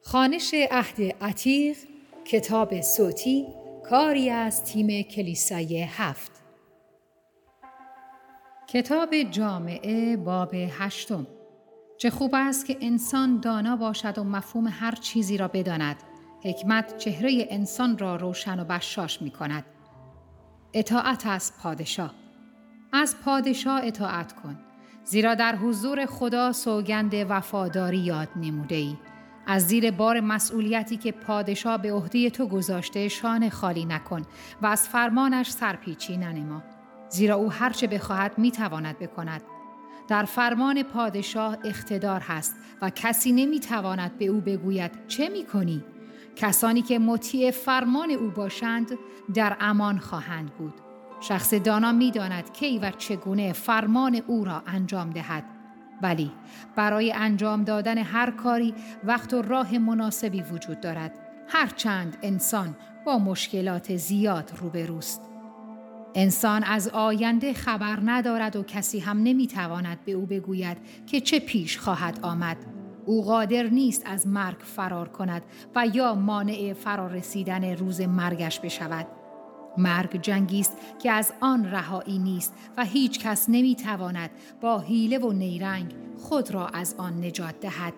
خوانش عهد عتیق، کتاب صوتی، کاری از تیم کلیسای 7. کتاب جامعه، باب 8. چه خوب است که انسان دانا باشد و مفهوم هر چیزی را بداند. حکمت چهره انسان را روشن و بشاش می کند. اطاعت از پادشاه. از پادشاه اطاعت کن، زیرا در حضور خدا سوگند وفاداری یاد نموده‌ای. از زیر بار مسئولیتی که پادشاه به عهده تو گذاشته شانه خالی نکن و از فرمانش سرپیچی ننما، زیرا او هرچه بخواهد میتواند بکند. در فرمان پادشاه اقتدار هست و کسی نمیتواند به او بگوید چه میکنی. کسانی که مطیع فرمان او باشند در امان خواهند بود. شخص دانا میداند کی و چگونه فرمان او را انجام دهد. ولی برای انجام دادن هر کاری وقت و راه مناسبی وجود دارد، هرچند انسان با مشکلات زیاد روبروست. انسان از آینده خبر ندارد و کسی هم نمیتواند به او بگوید که چه پیش خواهد آمد. او قادر نیست از مرگ فرار کند و یا مانع فرار رسیدن روز مرگش بشود. مرگ جنگی است که از آن رهایی نیست و هیچ کس نمیتواند با حیله و نیرنگ خود را از آن نجات دهد.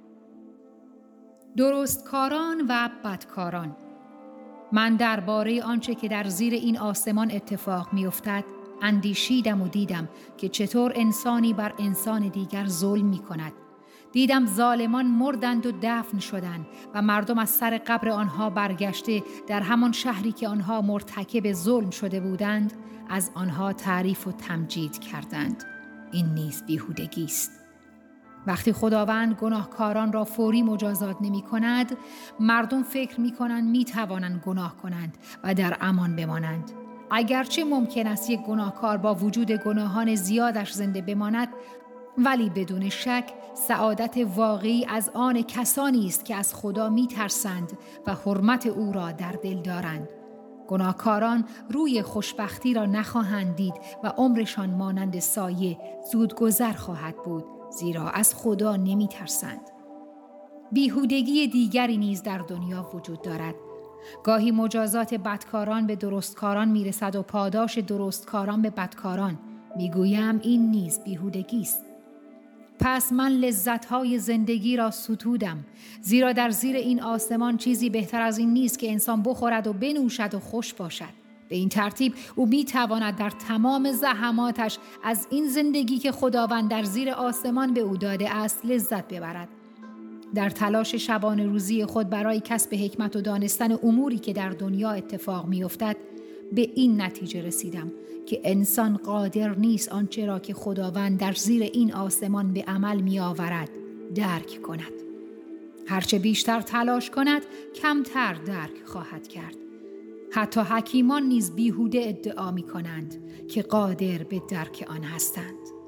درستکاران و بدکاران. من درباره آنچه که در زیر این آسمان اتفاق می‌افتد اندیشیدم و دیدم که چطور انسانی بر انسان دیگر ظلم می‌کند. دیدم ظالمان مردند و دفن شدند و مردم از سر قبر آنها برگشته در همان شهری که آنها مرتکب ظلم شده بودند از آنها تعریف و تمجید کردند. این نیز بیهودگی است. وقتی خداوند گناهکاران را فوری مجازات نمی کند، مردم فکر می کنند می توانند گناه کنند و در امان بمانند. اگرچه ممکن است یک گناهکار با وجود گناهان زیادش زنده بماند، ولی بدون شک سعادت واقعی از آن کسانی است که از خدا می ترسند و حرمت او را در دل دارند. گناهکاران روی خوشبختی را نخواهند دید و عمرشان مانند سایه زود گذر خواهد بود، زیرا از خدا نمی ترسند. بیهودگی دیگری نیز در دنیا وجود دارد. گاهی مجازات بدکاران به درستکاران می رسد و پاداش درستکاران به بدکاران. می گویم این نیز بیهودگی است. پس من لذت‌های زندگی را ستودم، زیرا در زیر این آسمان چیزی بهتر از این نیست که انسان بخورد و بنوشد و خوش باشد. به این ترتیب او می‌تواند در تمام زحماتش از این زندگی که خداوند در زیر آسمان به او داده است لذت ببرد. در تلاش شبانه روزی خود برای کسب حکمت و دانستن اموری که در دنیا اتفاق می‌افتد، به این نتیجه رسیدم که انسان قادر نیست آنچه را که خداوند در زیر این آسمان به عمل می آورد درک کند. هرچه بیشتر تلاش کند کمتر درک خواهد کرد. حتی حکیمان نیز بیهوده ادعا می کنند که قادر به درک آن هستند.